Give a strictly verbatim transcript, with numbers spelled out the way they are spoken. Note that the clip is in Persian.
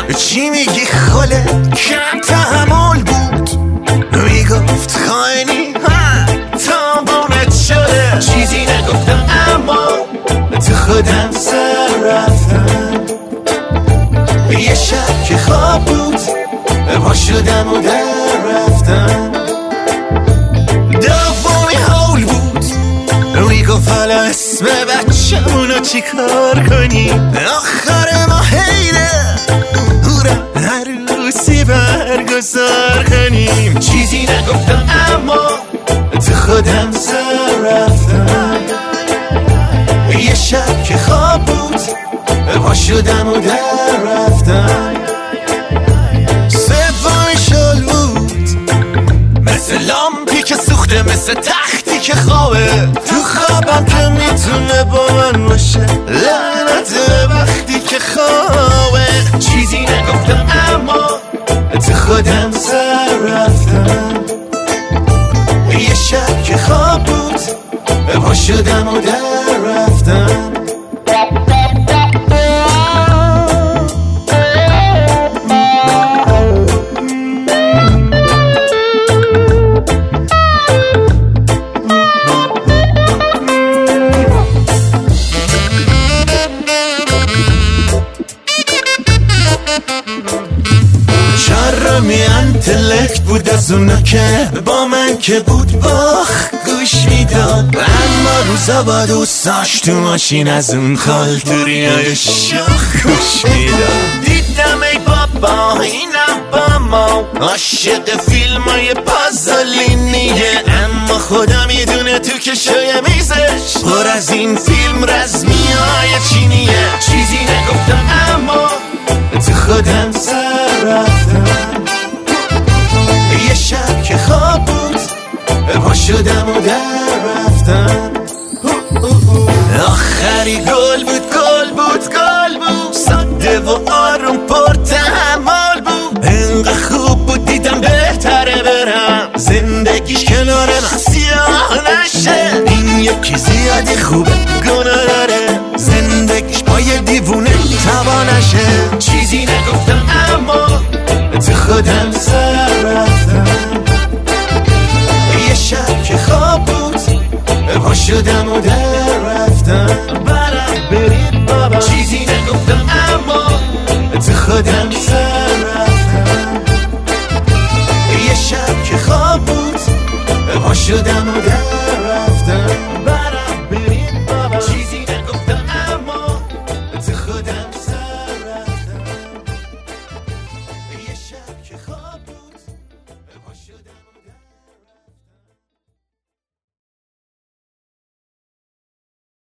چی میگی خاله؟ کم تحمل بود، میگفت خاینی تابونت شده. چیزی نگفتم اما تو خودم سر رفتم. یه شب که خواب بود پا شدم و در رفتم. دومی حول بود، میگفت حالا اسم بچه‌مونو چی کار کنی؟ آخر ما حیله هورا عروسی برگزار کنیم. چیزی نگفتم اما تو خودم سر رفتم. یه شب که خواب بود پا شدم و در رفتم. سومی شل بود، مثل لامپی که سوخته، مثل تختی که خوابه. تو خوابم که میتونه با من باشه، لعنت وقتی که خوابه. چیزی نگفتم اما تو خودم سر رفتم. یه شب که خواب بود پا شدم و در رفتم. چرمی انتلکت بود از اونا که با من که بود باخ گوش میداد. اما روزا با دوستاش تو ماشین از اون خالتوری های شاخ گوش میداد. دیدم ای بابا اینم با ما عاشق فیلم های پازلینیه، اما خدا میدونه تو کشوی میزش پر از این فیلم رزمی های چینیه. چیزی نگفتم اما تو خودم سر رفتم. یه شب که خواب بود پا شدم و در رفتم. آخری گل بود گل بود گل بود، ساده و آروم پر تحمل بود. انقدر خوب بود دیدم بهتره برم، زندگیش کنار من سیاه نشه. این یکی زیادی خوبه گناه داره، زندگیش با یه دیوونه تبا نشه. چیزی نگفتم اما تو خودم سر رفتم. یه شب که خواب بود پا شدم و در رفتم. برم برید بابا. چیزی نگفتم اما تو خودم سر رفتم. یه شب که خواب بود پا شدم و در